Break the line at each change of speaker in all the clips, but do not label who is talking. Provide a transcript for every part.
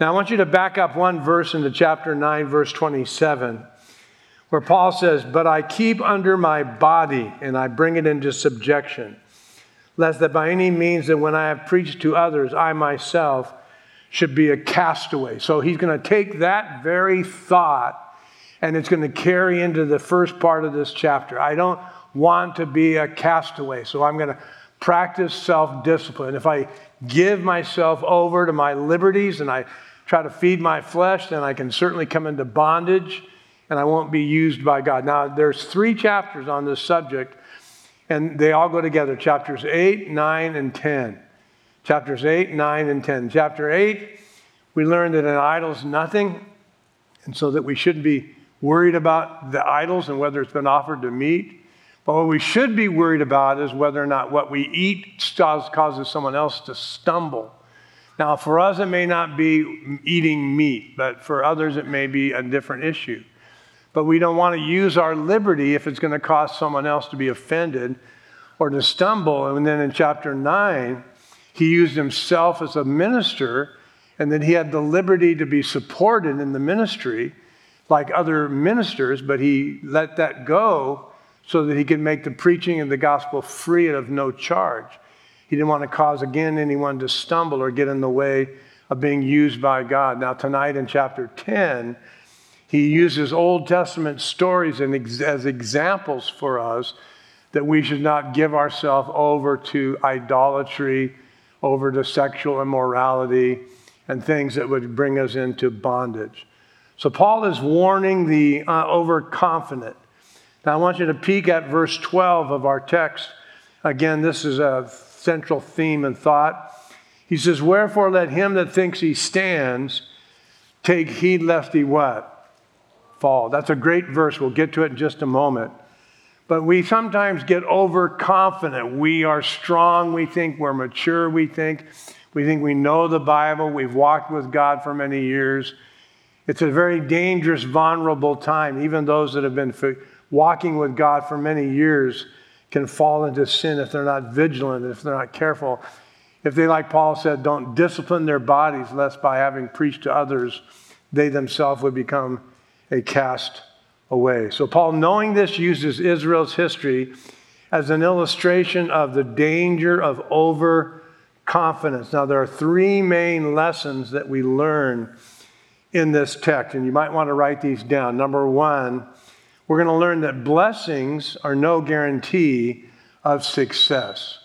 Now, I want you to back up one verse into chapter 9, verse 27, where Paul says, "But I keep under my body, and I bring it into subjection, lest that by any means that when I have preached to others, I myself should be a castaway." So he's going to take that very thought, and it's going to carry into the first part of this chapter. I don't want to be a castaway, so I'm going to practice self-discipline. If I give myself over to my liberties and I try to feed my flesh, then I can certainly come into bondage and I won't be used by God. Now, there's 3 chapters on this subject, and they all go together. Chapters 8, 9, and 10. Chapters 8, 9, and 10. Chapter 8, we learned that an idol is nothing, and so that we shouldn't be worried about the idols and whether it's been offered to meat. But what we should be worried about is whether or not what we eat causes someone else to stumble. Now, for us, it may not be eating meat, but for others, it may be a different issue. But we don't want to use our liberty if it's going to cause someone else to be offended or to stumble. And then in chapter 9, he used himself as a minister, and that he had the liberty to be supported in the ministry like other ministers, but he let that go so that he could make the preaching of the gospel free and of no charge. He didn't want to cause, again, anyone to stumble or get in the way of being used by God. Now, tonight in chapter 10, he uses Old Testament stories as examples for us that we should not give ourselves over to idolatry, over to sexual immorality, and things that would bring us into bondage. So Paul is warning the overconfident. Now I want you to peek at verse 12 of our text. Again, this is a central theme and thought. He says, "Wherefore let him that thinks he stands take heed lest he" what? Fall. That's a great verse. We'll get to it in just a moment. But we sometimes get overconfident. We are strong. We think we're mature. We think we know the Bible. We've walked with God for many years. It's a very dangerous, vulnerable time. Even those that have been walking with God for many years can fall into sin if they're not vigilant, if they're not careful. If they, like Paul said, don't discipline their bodies, lest by having preached to others, they themselves would become a castaway. So Paul, knowing this, uses Israel's history as an illustration of the danger of overconfidence. Now, there are 3 main lessons that we learn in this text, and you might want to write these down. Number 1, we're going to learn that blessings are no guarantee of success.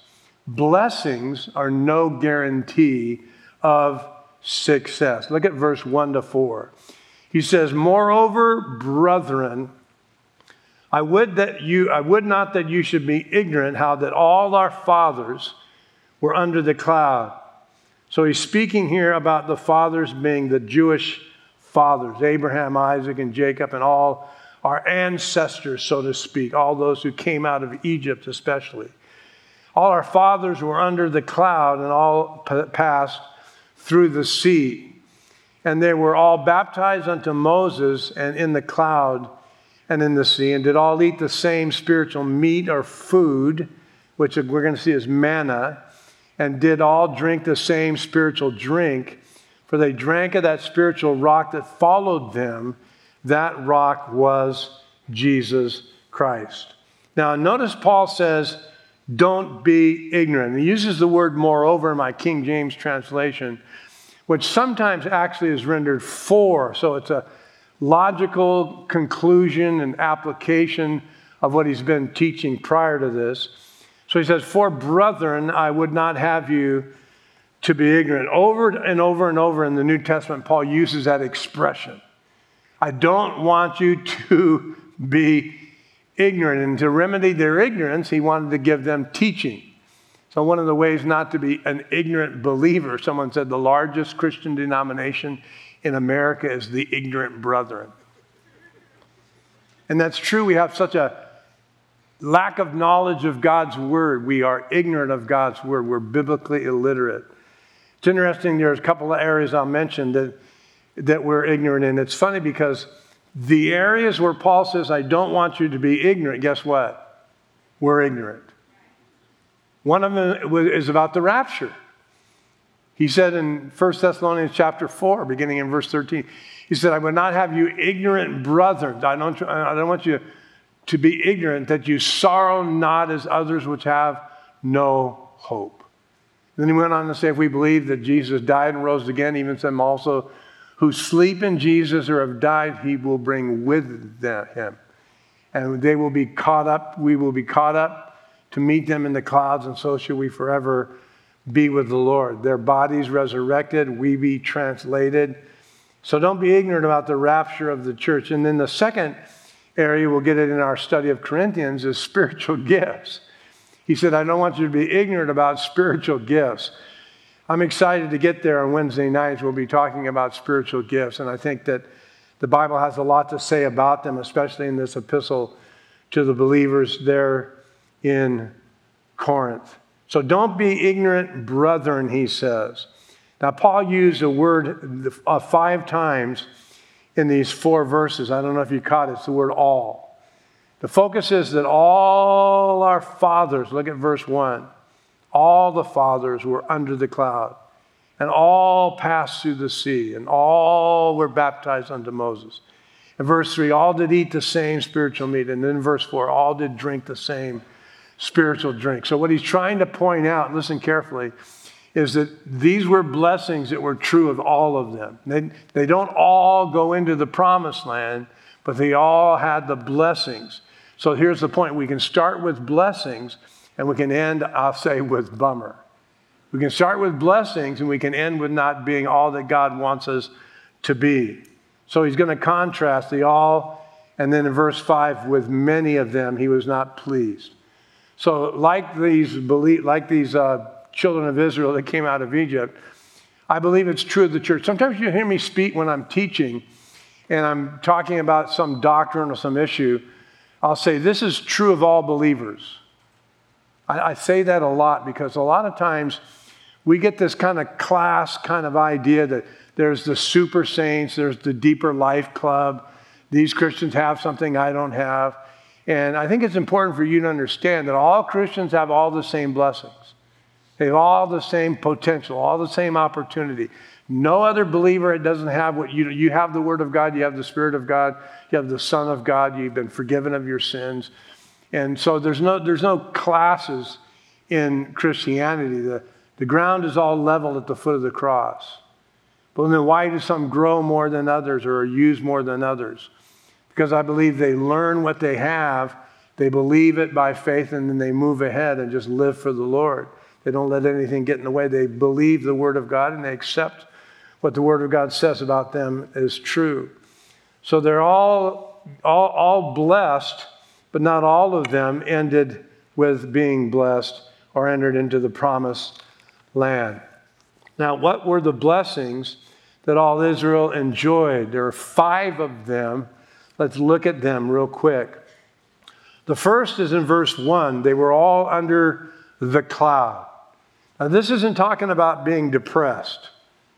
Blessings are no guarantee of success. Look at verse 1 to 4. He says, "Moreover, brethren, I would not that you should be ignorant how that all our fathers were under the cloud." So he's speaking here about the fathers being the Jewish fathers, Abraham, Isaac, and Jacob, and all our ancestors, so to speak, all those who came out of Egypt especially. All our fathers were under the cloud and all passed through the sea. And they were all baptized unto Moses and in the cloud and in the sea, and did all eat the same spiritual meat or food, which we're going to see as manna, and did all drink the same spiritual drink, for they drank of that spiritual rock that followed them. That rock was Jesus Christ. Now, notice Paul says, don't be ignorant. He uses the word moreover in my King James translation, which sometimes actually is rendered for. So it's a logical conclusion and application of what he's been teaching prior to this. So he says, "For brethren, I would not have you to be ignorant." Over and over and over in the New Testament, Paul uses that expression. I don't want you to be ignorant. And to remedy their ignorance, he wanted to give them teaching. So one of the ways not to be an ignorant believer, someone said the largest Christian denomination in America is the ignorant brethren. And that's true. We have such a lack of knowledge of God's word. We are ignorant of God's word. We're biblically illiterate. It's interesting. There's a couple of areas I'll mention that we're ignorant in. It's funny because the areas where Paul says, I don't want you to be ignorant, guess what? We're ignorant. One of them is about the rapture. He said in 1 Thessalonians chapter 4, beginning in verse 13, he said, I would not have you ignorant, brethren. I don't want you to be ignorant that you sorrow not as others which have no hope. Then he went on to say, if we believe that Jesus died and rose again, even some also who sleep in Jesus or have died, he will bring with him. And they will be caught up, we will be caught up to meet them in the clouds, and so shall we forever be with the Lord. Their bodies resurrected, we be translated. So don't be ignorant about the rapture of the church. And then the second area, we'll get it in our study of Corinthians, is spiritual gifts. He said, I don't want you to be ignorant about spiritual gifts. I'm excited to get there on Wednesday nights. We'll be talking about spiritual gifts. And I think that the Bible has a lot to say about them, especially in this epistle to the believers there in Corinth. So don't be ignorant, brethren, he says. Now, Paul used a word 5 times in these 4 verses. I don't know if you caught it. It's the word all. The focus is that all our fathers, look at verse 1, all the fathers were under the cloud, and all passed through the sea, and all were baptized unto Moses. In verse 3, all did eat the same spiritual meat. And then verse 4, all did drink the same spiritual drink. So what he's trying to point out, listen carefully, is that these were blessings that were true of all of them. They don't all go into the promised land, but they all had the blessings. So here's the point. We can start with blessings, and we can end, I'll say, with bummer. We can start with blessings, and we can end with not being all that God wants us to be. So he's going to contrast the all, and then in verse 5, with many of them he was not pleased. So like these children of Israel that came out of Egypt, I believe it's true of the church. Sometimes you hear me speak when I'm teaching and I'm talking about some doctrine or some issue. I'll say, this is true of all believers. I say that a lot because a lot of times we get this kind of class kind of idea that there's the super saints, there's the deeper life club. These Christians have something I don't have. And I think it's important for you to understand that all Christians have all the same blessings. They have all the same potential, all the same opportunity. No other believer doesn't have what you have. The Word of God, you have the Spirit of God, you have the Son of God, you've been forgiven of your sins. And so there's no classes in Christianity. The ground is all level at the foot of the cross. But then why do some grow more than others or use more than others? Because I believe they learn what they have, they believe it by faith, and then they move ahead and just live for the Lord. They don't let anything get in the way. They believe the Word of God and they accept what the Word of God says about them is true. So they're all blessed, but not all of them ended with being blessed or entered into the promised land. Now, what were the blessings that all Israel enjoyed? There are 5 of them. Let's look at them real quick. The first is in verse 1. They were all under the cloud. Now, this isn't talking about being depressed.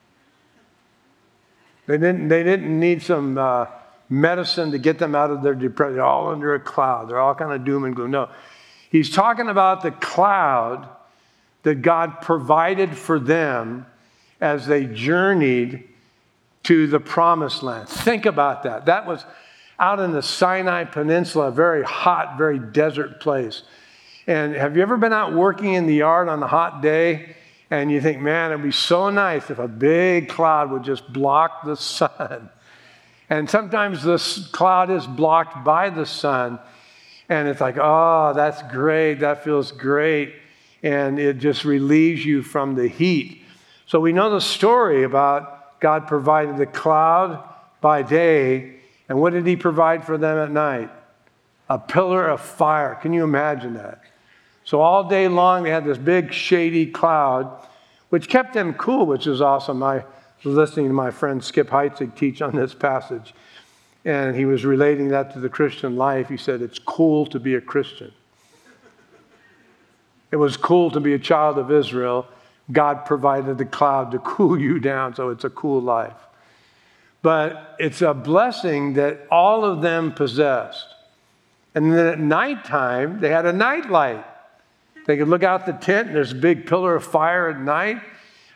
They didn't need some medicine to get them out of their depression. They're all under a cloud. They're all kind of doom and gloom. No, he's talking about the cloud that God provided for them as they journeyed to the promised land. Think about that. That was out in the Sinai Peninsula, a very hot, very desert place. And have you ever been out working in the yard on a hot day and you think, man, it'd be so nice if a big cloud would just block the sun. And sometimes this cloud is blocked by the sun and it's like, oh, that's great. That feels great. And it just relieves you from the heat. So we know the story about God provided the cloud by day. And what did he provide for them at night? A pillar of fire. Can you imagine that? So all day long, they had this big shady cloud, which kept them cool, which is awesome. I was listening to my friend Skip Heitzig teach on this passage, and he was relating that to the Christian life. He said, it's cool to be a Christian. It was cool to be a child of Israel. God provided the cloud to cool you down, so it's a cool life. But it's a blessing that all of them possessed. And then at nighttime, they had a night light. They could look out the tent, and there's a big pillar of fire at night.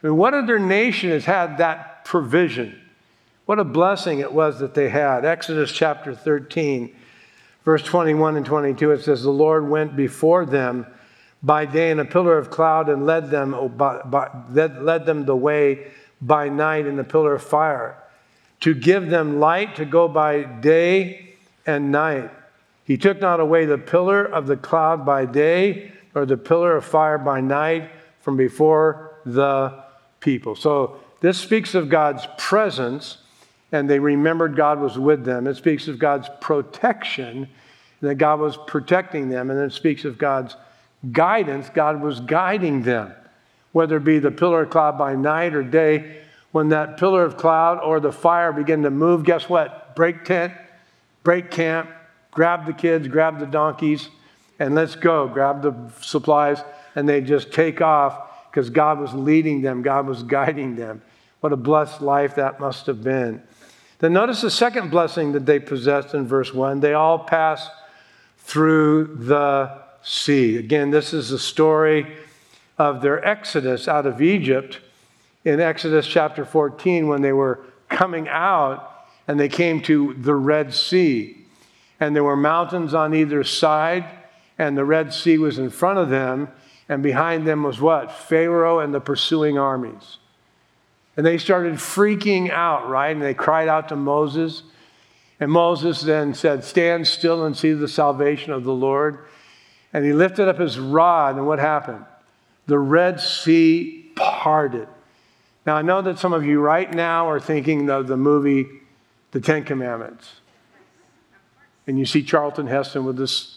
I mean, what other nation has had that provision? What a blessing it was that they had. Exodus chapter 13, verse 21 and 22, it says, the Lord went before them by day in a pillar of cloud and led them the way by night in a pillar of fire, to give them light to go by day and night. He took not away the pillar of the cloud by day, or the pillar of fire by night from before the people. So this speaks of God's presence, and they remembered God was with them. It speaks of God's protection, that God was protecting them. And then it speaks of God's guidance. God was guiding them, whether it be the pillar of cloud by night or day. When that pillar of cloud or the fire began to move, guess what? Break tent, break camp, grab the kids, grab the donkeys, and let's go. Grab the supplies, and they just take off because God was leading them. God was guiding them. What a blessed life that must have been. Then notice the second blessing that they possessed in verse 1. They all passed through the sea. Again, this is the story of their exodus out of Egypt in Exodus chapter 14, when they were coming out and they came to the Red Sea. And there were mountains on either side, and the Red Sea was in front of them, and behind them was what? Pharaoh and the pursuing armies. And they started freaking out, right? And they cried out to Moses. And Moses then said, stand still and see the salvation of the Lord. And he lifted up his rod, and what happened? The Red Sea parted. Now, I know that some of you right now are thinking of the movie, The Ten Commandments. And you see Charlton Heston with this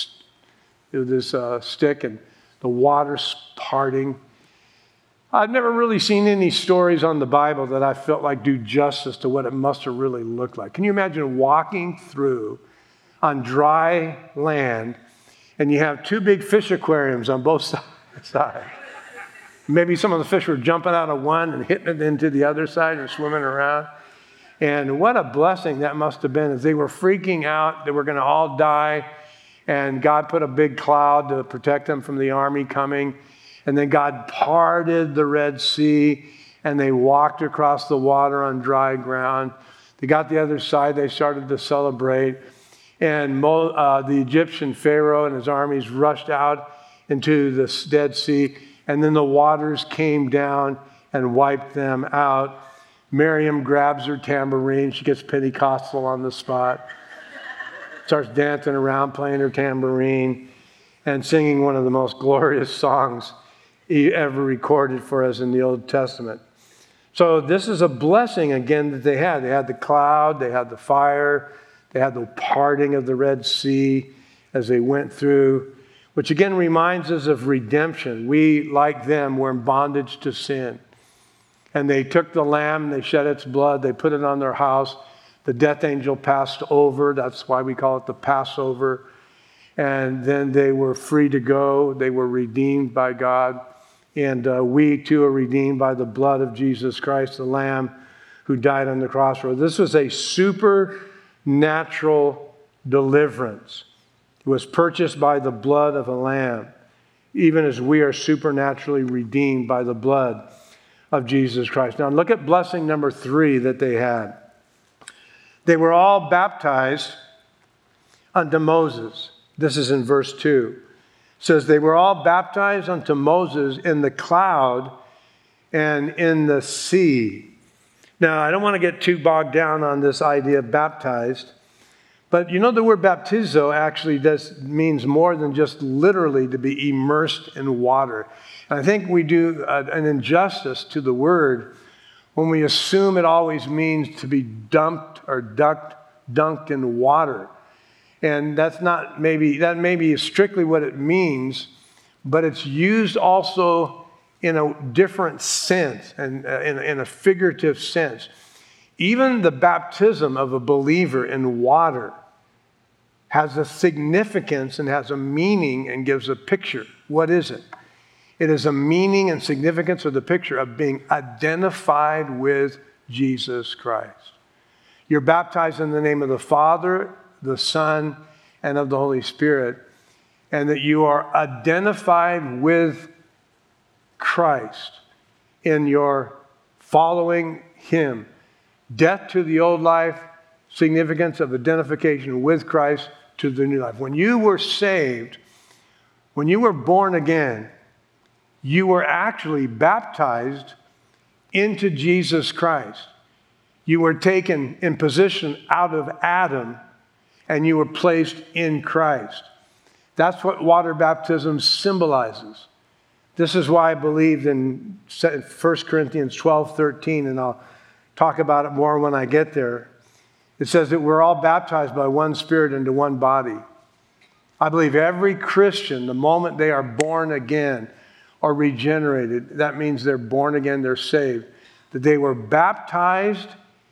stick and the water's parting. I've never really seen any stories on the Bible that I felt like do justice to what it must have really looked like. Can you imagine walking through on dry land and you have two big fish aquariums on both sides? Maybe some of the fish were jumping out of one and hitting it into the other side and swimming around. And what a blessing that must have been, as they were freaking out. They were going to all die. And God put a big cloud to protect them from the army coming. And then God parted the Red Sea, and they walked across the water on dry ground. They got the other side. They started to celebrate. And the Egyptian Pharaoh and his armies rushed out into the Dead Sea. And then the waters came down and wiped them out. Miriam grabs her tambourine. She gets Pentecostal on the spot. Starts dancing around, playing her tambourine, and singing one of the most glorious songs he ever recorded for us in the Old Testament. So this is a blessing, again, that they had. They had the cloud, they had the fire, they had the parting of the Red Sea as they went through, which again reminds us of redemption. We, like them, were in bondage to sin. And they took the lamb, they shed its blood, they put it on their house. The death angel passed over. That's why we call it the Passover. And then they were free to go. They were redeemed by God. And we too are redeemed by the blood of Jesus Christ, the Lamb who died on the crossroads. This was a supernatural deliverance. It was purchased by the blood of a lamb, even as we are supernaturally redeemed by the blood of Jesus Christ. Now look at blessing number 3 that they had. They were all baptized unto Moses. This is in verse 2. It says, they were all baptized unto Moses in the cloud and in the sea. Now, I don't want to get too bogged down on this idea of baptized, but you know the word baptizo actually means more than just literally to be immersed in water. And I think we do an injustice to the word when we assume it always means to be dumped or dunked in water. And that may be strictly what it means, but it's used also in a different sense and in a figurative sense. Even the baptism of a believer in water has a significance and has a meaning and gives a picture. What is it? It is a meaning and significance of the picture of being identified with Jesus Christ. You're baptized in the name of the Father, the Son, and of the Holy Spirit, and that you are identified with Christ. in your following him. Death to the old life, significance of identification with Christ to the new life. When you were saved, when you were born again, you were actually baptized into Jesus Christ. You were taken in position out of Adam, and you were placed in Christ. That's what water baptism symbolizes. This is why I believed in 1 Corinthians 12:13, and I'll talk about it more when I get there. It says that we're all baptized by one Spirit into one body. I believe every Christian, the moment they are born again or regenerated, that means they're born again, they're saved, that they were baptized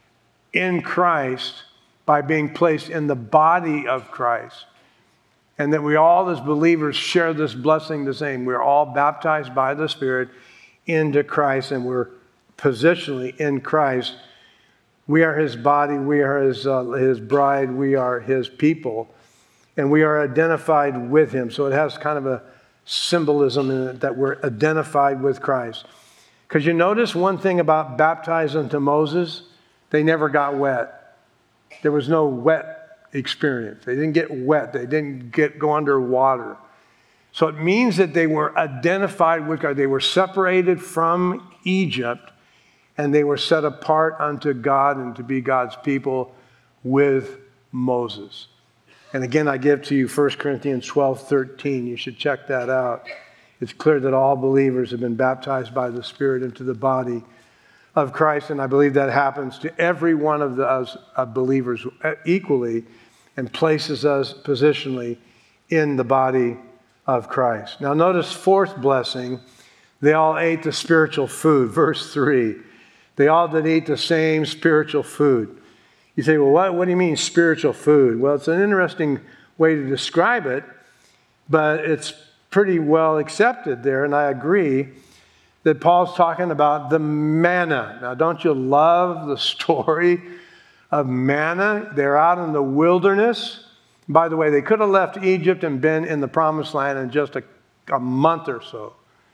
in Christ by being placed in the body of Christ. And that we all as believers share this blessing the same. We're all baptized by the Spirit into Christ, and we're positionally in Christ. We are his body, we are his bride, we are his people, and we are identified with him. So it has kind of a symbolism in it that we're identified with Christ. Because you notice one thing about baptizing to Moses, they never got wet. There was no wet experience. They didn't get wet. They didn't go underwater. So it means that they were identified with God. They were separated from Egypt, and they were set apart unto God and to be God's people with Moses. And again, I give to you 1 Corinthians 12:13. You should check that out. It's clear that all believers have been baptized by the Spirit into the body of Christ, and I believe that happens to every one of us believers equally and places us positionally in the body of Christ. Now notice fourth blessing, they all ate the spiritual food. Verse 3, they all did eat the same spiritual food. You say, well, what do you mean spiritual food? Well, it's an interesting way to describe it, but it's pretty well accepted there, and I agree that Paul's talking about the manna. Now, don't you love the story of manna? They're out in the wilderness. By the way, they could have left Egypt and been in the promised land in just a month or so.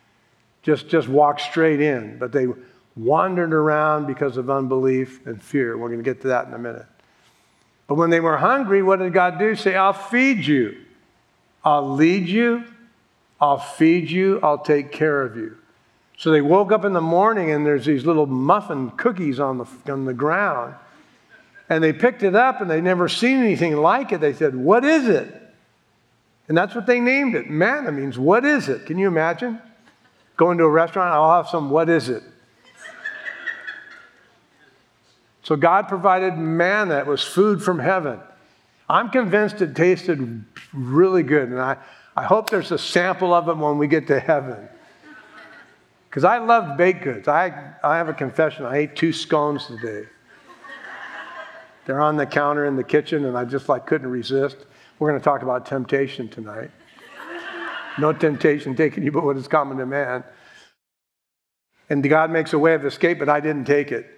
Just walked straight in. But they wandered around because of unbelief and fear. We're going to get to that in a minute. But when they were hungry, what did God do? Say, I'll feed you. I'll lead you. I'll feed you. I'll take care of you. So they woke up in the morning and there's these little muffin cookies on the ground. And they picked it up and they'd never seen anything like it. They said, what is it? And that's what they named it. Manna means, what is it? Can you imagine? Going to a restaurant, I'll have some, what is it? So God provided manna. It was food from heaven. I'm convinced it tasted really good. And I hope there's a sample of it when we get to heaven. Because I love baked goods. I have a confession. I ate 2 scones today. They're on the counter in the kitchen, and I just couldn't resist. We're going to talk about temptation tonight. No temptation taking you but what is common to man. And God makes a way of escape, but I didn't take it.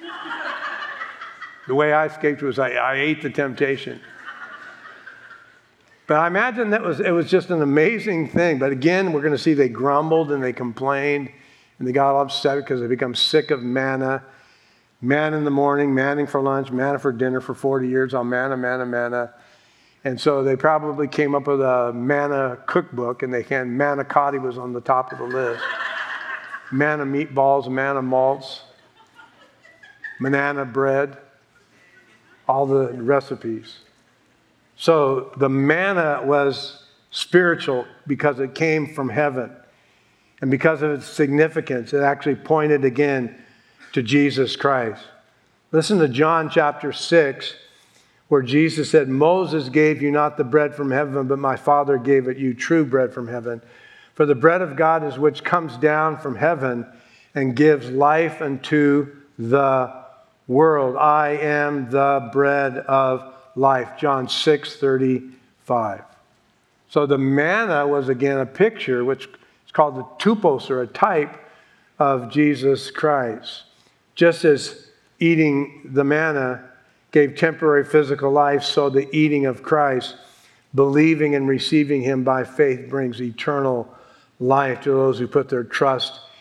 The way I escaped was I ate the temptation. But I imagine it was just an amazing thing. But again, we're going to see they grumbled and they complained and they got all upset because they become sick of manna. Manna in the morning, manna for lunch, manna for dinner for 40 years on manna. And so they probably came up with a manna cookbook, and manicotti was on the top of the list. Manna meatballs, manna malts, banana bread, all the recipes. So the manna was spiritual because it came from heaven. And because of its significance, it actually pointed again to Jesus Christ. Listen to John chapter 6, where Jesus said, Moses gave you not the bread from heaven, but my Father gave it you true bread from heaven. For the bread of God is which comes down from heaven and gives life unto the world. I am the bread of life. John 6:35. So the manna was again a picture, which is called the tupos, or a type of Jesus Christ. Just as eating the manna gave temporary physical life, so the eating of Christ, believing and receiving him by faith, brings eternal life to those who put their trust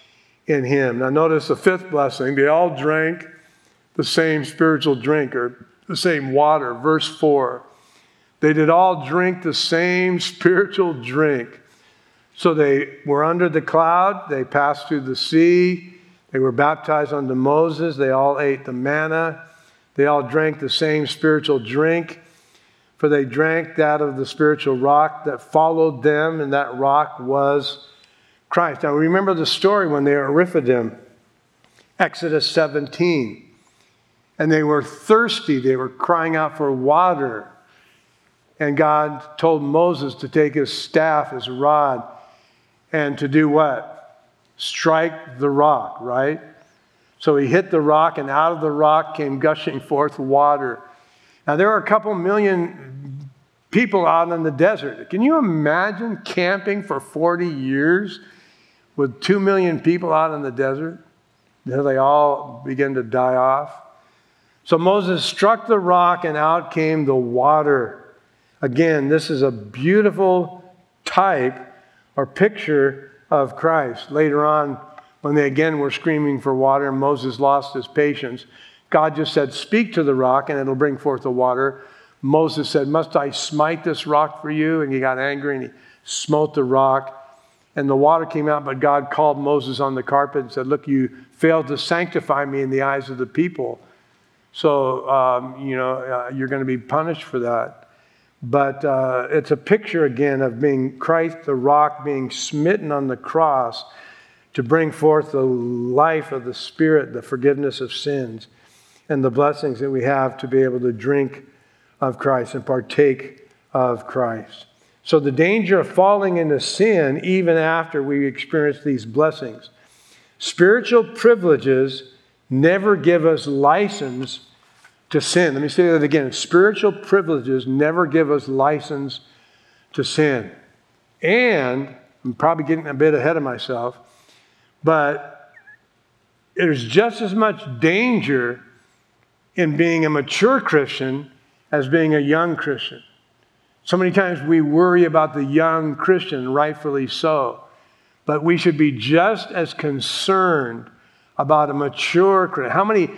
in him. Now notice the fifth blessing. They all drank the same spiritual drink, or the same water. Verse 4. They did all drink the same spiritual drink. So they were under the cloud. They passed through the sea. They were baptized unto Moses. They all ate the manna. They all drank the same spiritual drink. For they drank that of the spiritual rock that followed them, and that rock was Christ. Now remember the story when they were at Rephidim, Exodus 17. And they were thirsty. They were crying out for water. And God told Moses to take his staff, his rod, and to do what? Strike the rock, right? So he hit the rock, and out of the rock came gushing forth water. Now there are a couple million people out in the desert. Can you imagine camping for 40 years with 2 million people out in the desert? Until they all begin to die off. So Moses struck the rock, and out came the water. Again, this is a beautiful type or picture of Christ. Later on, when they again were screaming for water, and Moses lost his patience, God just said, speak to the rock, and it'll bring forth the water. Moses said, must I smite this rock for you? And he got angry, and he smote the rock, and the water came out, but God called Moses on the carpet and said, look, you failed to sanctify me in the eyes of the people. So, you're going to be punished for that. But it's a picture again of being Christ, the rock, being smitten on the cross to bring forth the life of the Spirit, the forgiveness of sins, and the blessings that we have to be able to drink of Christ and partake of Christ. So the danger of falling into sin even after we experience these blessings. Spiritual privileges never give us license to sin. Let me say that again. Spiritual privileges never give us license to sin. And I'm probably getting a bit ahead of myself, but there's just as much danger in being a mature Christian as being a young Christian. So many times we worry about the young Christian, rightfully so, but we should be just as concerned about a mature Christian. How many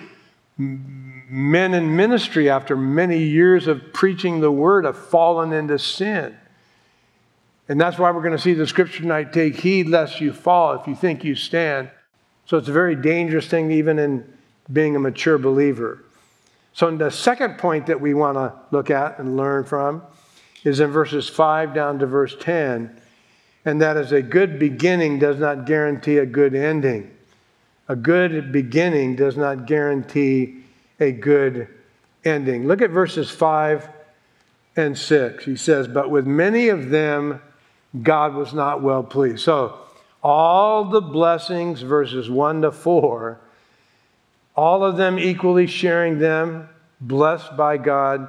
men in ministry after many years of preaching the word have fallen into sin? And that's why we're going to see the scripture tonight, take heed lest you fall if you think you stand. So it's a very dangerous thing even in being a mature believer. So the second point that we want to look at and learn from is in verses 5 down to verse 10. And that is, a good beginning does not guarantee a good ending. A good beginning does not guarantee a good ending. Look at verses 5 and 6. He says, but with many of them, God was not well pleased. So all the blessings, verses 1 to 4, all of them equally sharing them, blessed by God,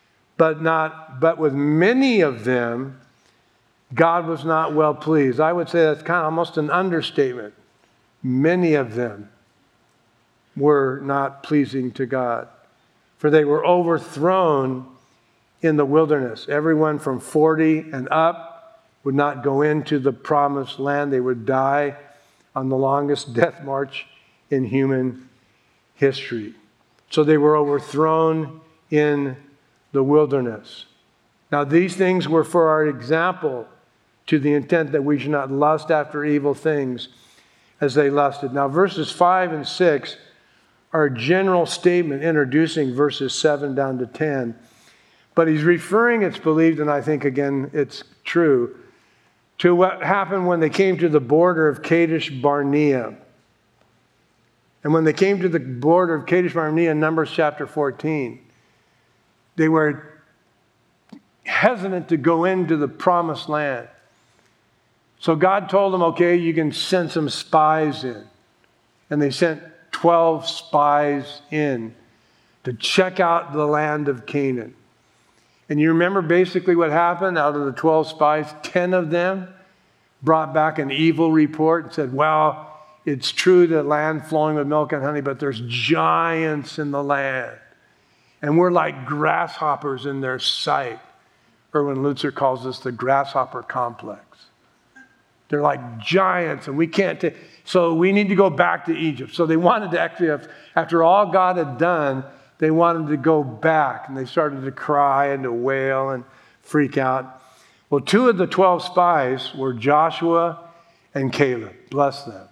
but with many of them, God was not well pleased. I would say that's kind of almost an understatement. Many of them were not pleasing to God, for they were overthrown in the wilderness. Everyone from 40 and up would not go into the promised land. They would die on the longest death march in human history. So they were overthrown in the wilderness. Now these things were for our example, to the intent that we should not lust after evil things as they lusted. Now verses 5 and 6 are a general statement introducing verses 7 down to 10. But he's referring, it's believed, and I think again it's true, to what happened when they came to the border of Kadesh Barnea. And when they came to the border of Kadesh Barnea in Numbers chapter 14, they were hesitant to go into the promised land. So God told them, okay, you can send some spies in. And they sent 12 spies in to check out the land of Canaan. And you remember basically what happened? Out of the 12 spies, 10 of them brought back an evil report and said, well, it's true that land flowing with milk and honey, but there's giants in the land. And we're like grasshoppers in their sight. Erwin Lutzer calls this the grasshopper complex. They're like giants, and we can't take. So we need to go back to Egypt. So they wanted to actually, after all God had done, they wanted to go back. And they started to cry and to wail and freak out. Well, 2 of the 12 spies were Joshua and Caleb. Bless them.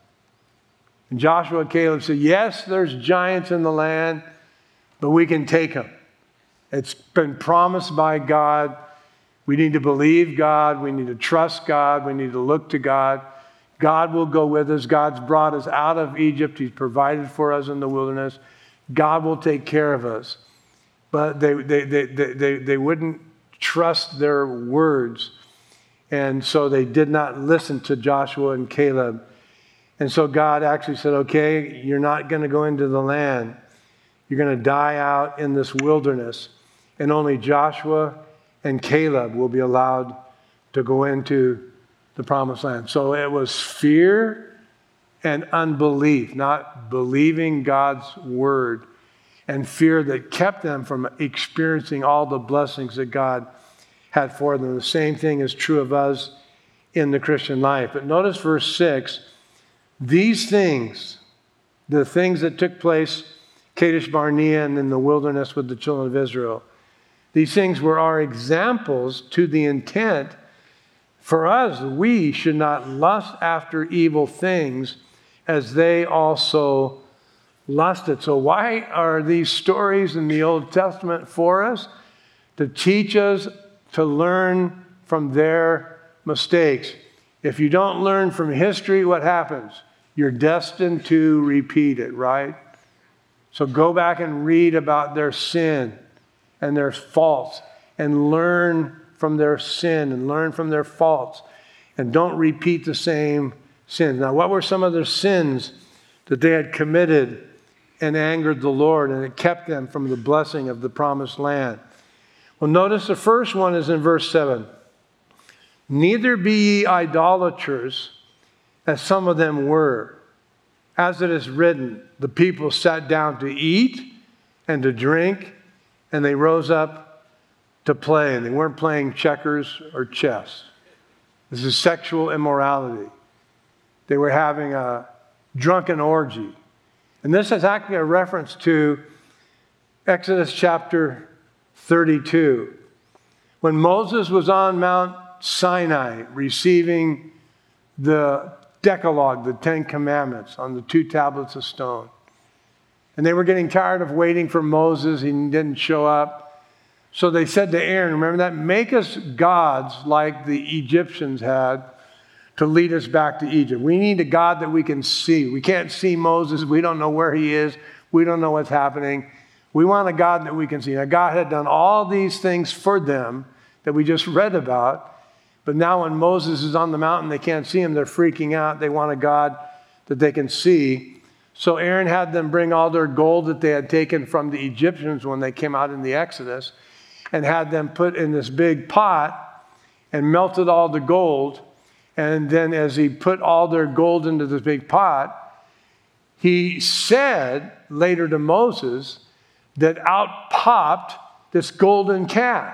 And Joshua and Caleb said, yes, there's giants in the land, but we can take them. It's been promised by God. We need to believe God. We need to trust God. We need to look to God. God will go with us. God's brought us out of Egypt. He's provided for us in the wilderness. God will take care of us. But they wouldn't trust their words. And so they did not listen to Joshua and Caleb. And so God actually said, okay, you're not going to go into the land. You're going to die out in this wilderness. And only Joshua and Caleb will be allowed to go into the promised land. So it was fear and unbelief, not believing God's word, and fear that kept them from experiencing all the blessings that God had for them. The same thing is true of us in the Christian life. But notice verse 6, these things, the things that took place, Kadesh Barnea and in the wilderness with the children of Israel, these things were our examples to the intent for us. We should not lust after evil things as they also lusted. So why are these stories in the Old Testament for us? To teach us to learn from their mistakes. If you don't learn from history, what happens? You're destined to repeat it, right? So go back and read about their sin and their faults, and learn from their sin and learn from their faults, and don't repeat the same sins. Now, what were some of their sins that they had committed and angered the Lord, and it kept them from the blessing of the promised land? Well, notice the first one is in verse 7. Neither be ye idolaters, as some of them were. As it is written, the people sat down to eat and to drink, and they rose up to play. And they weren't playing checkers or chess. This is sexual immorality. They were having a drunken orgy. And this is actually a reference to Exodus chapter 32. When Moses was on Mount Sinai receiving the Decalogue, the 10 Commandments on the 2 tablets of stone. And they were getting tired of waiting for Moses. He didn't show up. So they said to Aaron, remember that? Make us gods like the Egyptians had to lead us back to Egypt. We need a God that we can see. We can't see Moses. We don't know where he is. We don't know what's happening. We want a God that we can see. Now, God had done all these things for them that we just read about. But now when Moses is on the mountain, they can't see him. They're freaking out. They want a God that they can see. So Aaron had them bring all their gold that they had taken from the Egyptians when they came out in the Exodus, and had them put in this big pot and melted all the gold. And then as he put all their gold into this big pot, he said later to Moses that out popped this golden calf.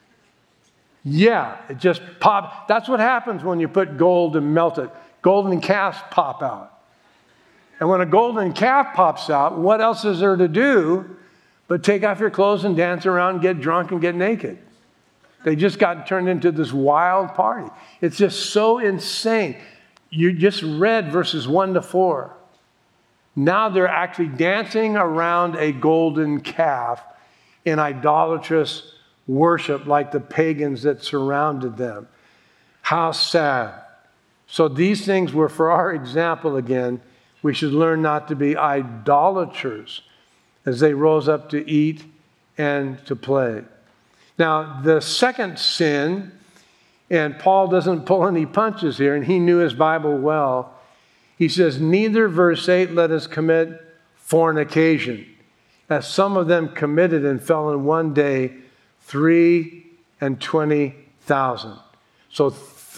Yeah, it just popped. That's what happens when you put gold and melt it. Golden calves pop out. And when a golden calf pops out, what else is there to do but take off your clothes and dance around, get drunk, and get naked? They just got turned into this wild party. It's just so insane. You just read verses 1 to 4. Now they're actually dancing around a golden calf in idolatrous worship like the pagans that surrounded them. How sad. So these things were for our example again. We should learn not to be idolaters as they rose up to eat and to play. Now, the second sin, and Paul doesn't pull any punches here, and he knew his Bible well. He says, neither, verse 8, let us commit fornication, as some of them committed and fell in one day 23,000. So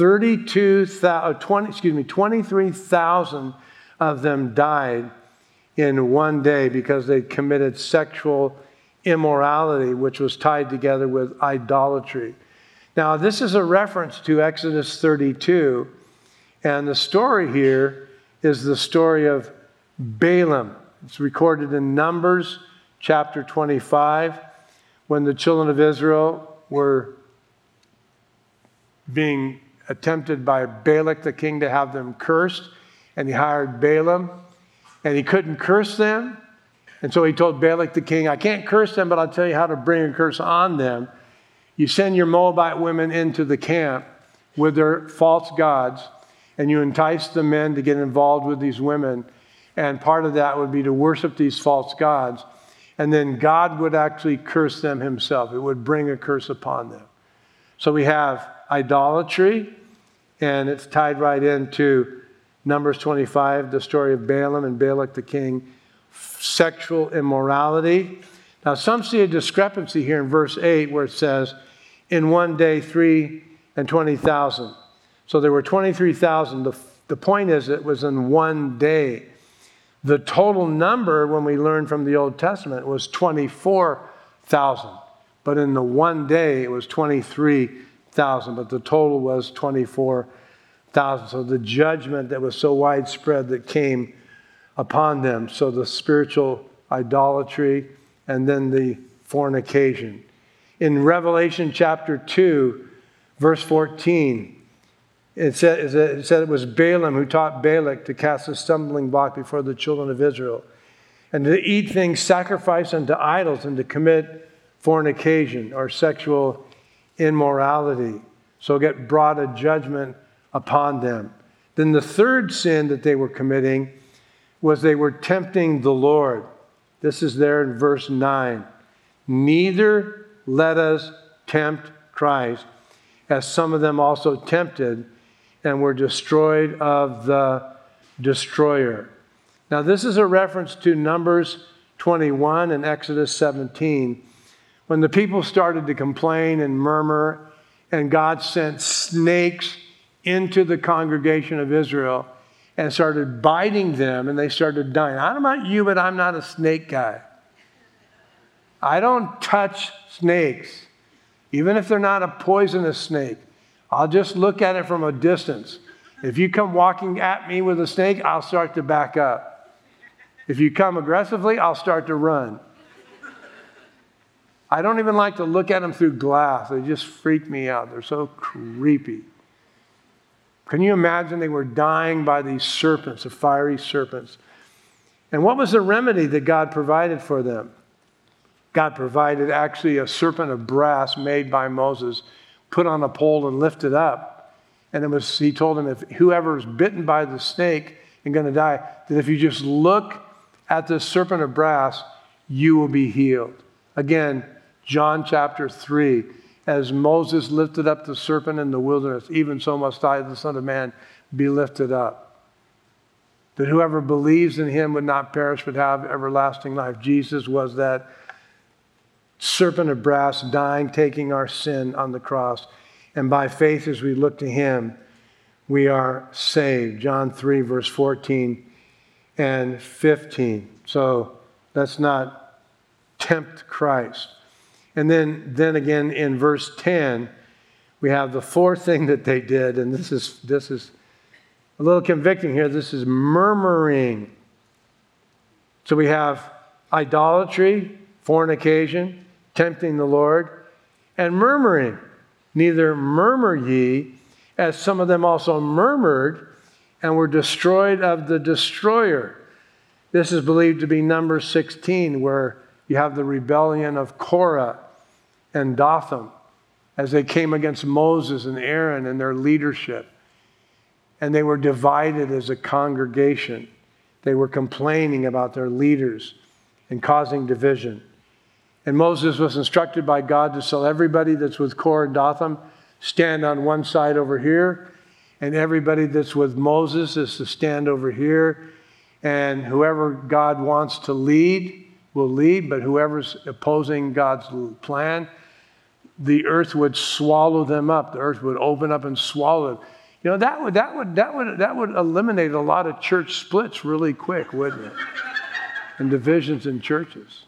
23,000 of them died in one day because they committed sexual immorality, which was tied together with idolatry. Now, this is a reference to Exodus 32, And the story here is the story of Balaam. It's recorded in Numbers chapter 25, when the children of Israel were being attempted by Balak the king to have them cursed, and he hired Balaam, and he couldn't curse them. And so he told Balak the king, I can't curse them, but I'll tell you how to bring a curse on them. You send your Moabite women into the camp with their false gods, and you entice the men to get involved with these women. And part of that would be to worship these false gods. And then God would actually curse them himself. It would bring a curse upon them. So we have idolatry, and it's tied right into Numbers 25, the story of Balaam and Balak the king. Sexual immorality. Now, some see a discrepancy here in verse 8 where it says, in one day, 320,000. So there were 23,000. The point is, it was in one day. The total number, when we learn from the Old Testament, was 24,000. But in the one day, it was 23,000. But the total was 24,000. So the judgment that was so widespread that came upon them. So the spiritual idolatry and then the fornication. In Revelation chapter 2, verse 14, it said it was Balaam who taught Balak to cast a stumbling block before the children of Israel, and to eat things sacrificed unto idols, and to commit fornication or sexual immorality. So get brought a judgment upon them. Then the third sin that they were committing was they were tempting the Lord. This is there in verse 9. Neither let us tempt Christ, as some of them also tempted, and were destroyed of the destroyer. Now, this is a reference to Numbers 21 and Exodus 17, when the people started to complain and murmur, and God sent snakes into the congregation of Israel and started biting them, and they started dying. I don't know about you, but I'm not a snake guy. I don't touch snakes, even if they're not a poisonous snake. I'll just look at it from a distance. If you come walking at me with a snake, I'll start to back up. If you come aggressively, I'll start to run. I don't even like to look at them through glass. They just freak me out. They're so creepy. Can you imagine they were dying by these serpents, the fiery serpents? And what was the remedy that God provided for them? God provided actually a serpent of brass made by Moses, put on a pole and lifted up. And he told him, if whoever is bitten by the snake and going to die, that if you just look at the serpent of brass, you will be healed. Again, John chapter 3, as Moses lifted up the serpent in the wilderness, even so must I, the Son of Man, be lifted up. That whoever believes in him would not perish but have everlasting life. Jesus was that serpent of brass, dying, taking our sin on the cross. And by faith, as we look to him, we are saved. John 3, verse 14 and 15. So let's not tempt Christ. And then again in verse 10, we have the fourth thing that they did, and this is a little convicting here. This is murmuring. So we have idolatry, fornication, tempting the Lord, and murmuring. Neither murmur ye, as some of them also murmured, and were destroyed of the destroyer. This is believed to be Numbers 16, where you have the rebellion of Korah and Dathan as they came against Moses and Aaron and their leadership. And they were divided as a congregation. They were complaining about their leaders and causing division. And Moses was instructed by God to tell everybody that's with Korah and Dathan, stand on one side over here, and everybody that's with Moses is to stand over here. And whoever God wants to lead will lead, but whoever's opposing God's plan, the earth would swallow them up. The earth would open up and swallow them. You know, that would eliminate a lot of church splits really quick, wouldn't it? And divisions in churches.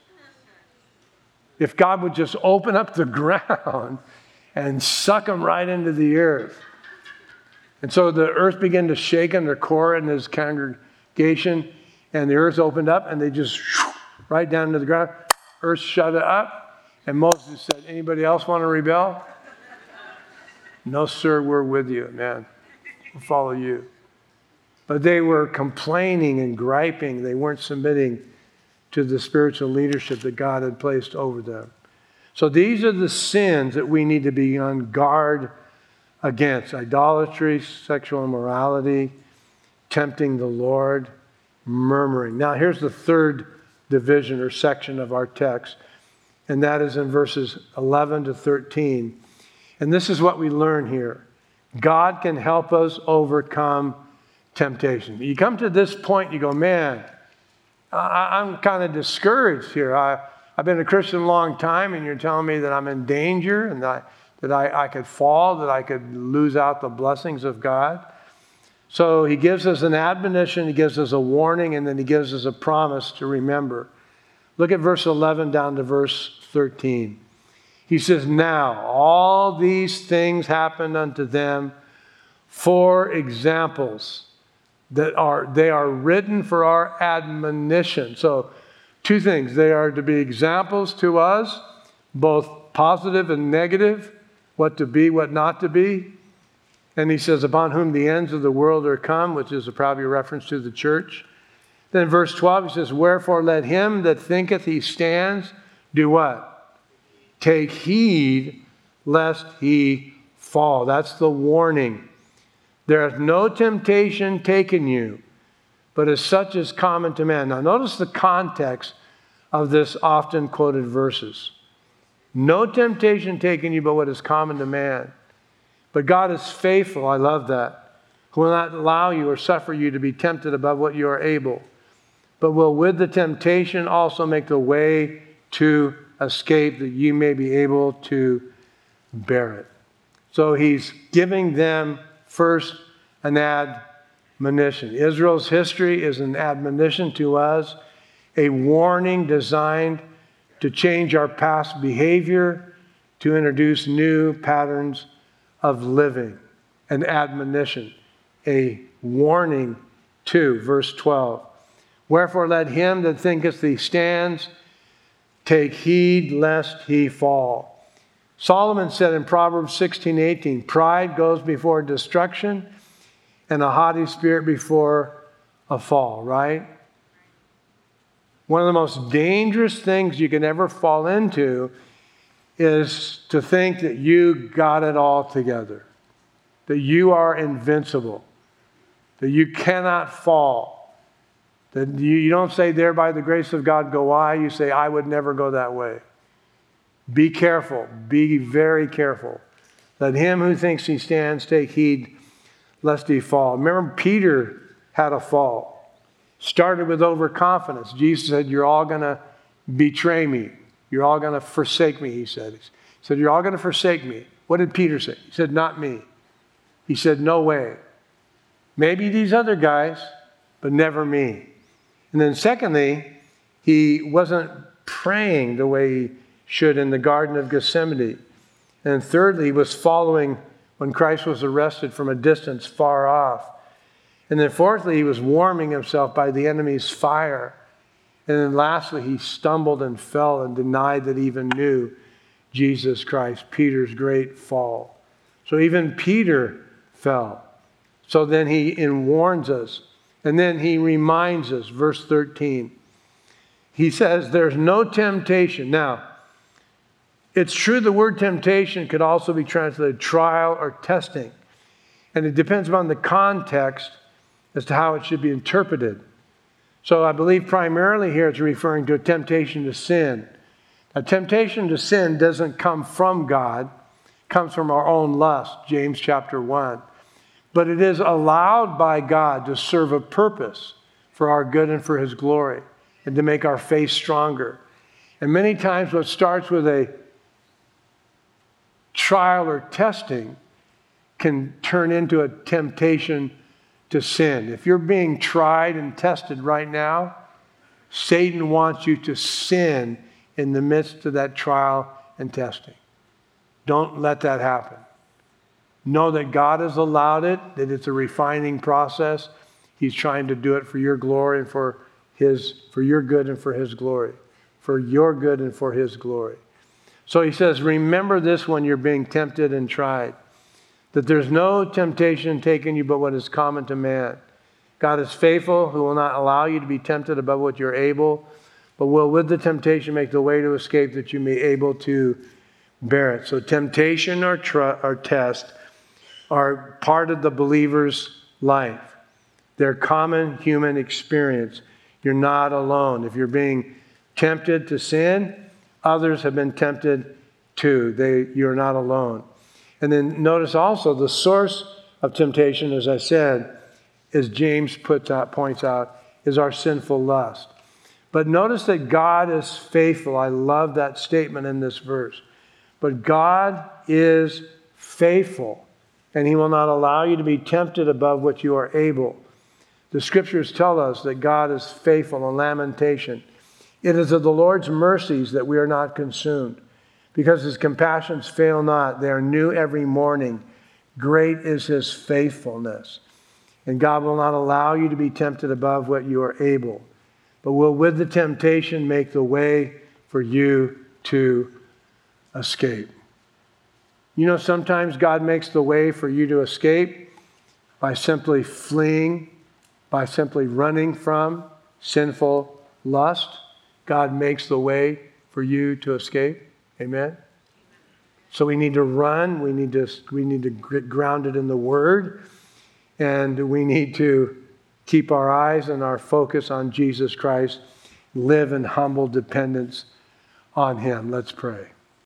If God would just open up the ground and suck them right into the earth. And so the earth began to shake under Korah and his congregation, and the earth opened up, and they just right down to the ground. Earth shut it up, and Moses said, anybody else want to rebel? No, sir, we're with you, man. We'll follow you. But they were complaining and griping. They weren't submitting to the spiritual leadership that God had placed over them. So these are the sins that we need to be on guard against: idolatry, sexual immorality, tempting the Lord, murmuring. Now here's the third division or section of our text, and that is in verses 11 to 13. And this is what we learn here. God can help us overcome temptation. You come to this point, you go, man, I'm kind of discouraged here. I've been a Christian a long time, and you're telling me that I'm in danger and that I could fall, that I could lose out the blessings of God. So he gives us an admonition, he gives us a warning, and then he gives us a promise to remember. Look at verse 11 down to verse 13. He says, now all these things happened unto them for examples, they are written for our admonition. So two things. They are to be examples to us, both positive and negative, what to be, what not to be. And he says, upon whom the ends of the world are come, which is probably a reference to the church. Then verse 12, he says, wherefore let him that thinketh he stands do what? Take heed lest he fall. That's the warning. There hath no temptation taken you, but as such is common to man. Now notice the context of this often quoted verses. No temptation taken you, but what is common to man. But God is faithful, I love that, who will not allow you or suffer you to be tempted above what you are able, but will with the temptation also make the way to escape, that you may be able to bear it. So he's giving them first an admonition. Israel's history is an admonition to us, a warning designed to change our past behavior, to introduce new patterns of living. An admonition, a warning too. Verse 12. Wherefore let him that thinketh he stands take heed lest he fall. Solomon said in Proverbs 16:18, pride goes before destruction and a haughty spirit before a fall, right? One of the most dangerous things you can ever fall into is to think that you got it all together, that you are invincible, that you cannot fall, that you don't say, there by the grace of God go I, you say, I would never go that way. Be careful, be very careful. Let him who thinks he stands take heed lest he fall. Remember, Peter had a fall. Started with overconfidence. Jesus said, you're all going to betray me. You're all going to forsake me, he said. He said, you're all going to forsake me. What did Peter say? He said, not me. He said, no way. Maybe these other guys, but never me. And then secondly, he wasn't praying the way he should in the Garden of Gethsemane. And thirdly, he was following when Christ was arrested from a distance far off. And then fourthly, he was warming himself by the enemy's fire. And then lastly, he stumbled and fell and denied that he even knew Jesus Christ, Peter's great fall. So even Peter fell. So then he warns us. And then he reminds us, verse 13. He says, there's no temptation. Now, it's true the word temptation could also be translated trial or testing. And it depends upon the context as to how it should be interpreted. So I believe primarily here it's referring to a temptation to sin. A temptation to sin doesn't come from God, it comes from our own lust, James chapter 1. But it is allowed by God to serve a purpose for our good and for his glory and to make our faith stronger. And many times what starts with a trial or testing can turn into a temptation to sin. If you're being tried and tested right now, Satan wants you to sin in the midst of that trial and testing. Don't let that happen. Know that God has allowed it, that it's a refining process. He's trying to do it for your glory and for your good and for His glory. For your good and for His glory. So he says, remember this when you're being tempted and tried, that there's no temptation taken you but what is common to man. God is faithful, who will not allow you to be tempted above what you're able, but will with the temptation make the way to escape that you may be able to bear it. So temptation or test are part of the believer's life. They're common human experience. You're not alone. If you're being tempted to sin, others have been tempted too. You're not alone. And then notice also the source of temptation, as I said, as James points out, is our sinful lust. But notice that God is faithful. I love that statement in this verse. But God is faithful, and He will not allow you to be tempted above what you are able. The Scriptures tell us that God is faithful in Lamentation. It is of the Lord's mercies that we are not consumed, because His compassions fail not. They are new every morning. Great is His faithfulness. And God will not allow you to be tempted above what you are able, but will with the temptation make the way for you to escape. You know, sometimes God makes the way for you to escape by simply fleeing, by simply running from sinful lust. God makes the way for you to escape. Amen? So we need to run. We need to get grounded in the Word. And we need to keep our eyes and our focus on Jesus Christ. Live in humble dependence on Him. Let's pray.